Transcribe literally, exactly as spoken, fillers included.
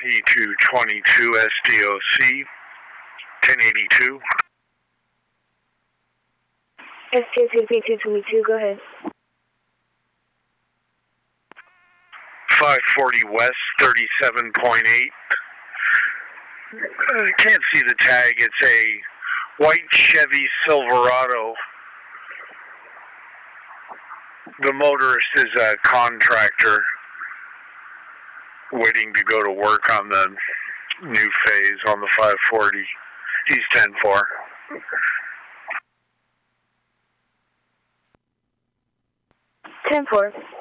E two twenty-two S D O C, ten eighty-two. S D O C P two twenty-two, go ahead. five forty West, thirty-seven point eight. I can't see the tag. It's a white Chevy Silverado. The motorist is a contractor waiting to go to work on the new phase on the five forty. He's ten four. ten four.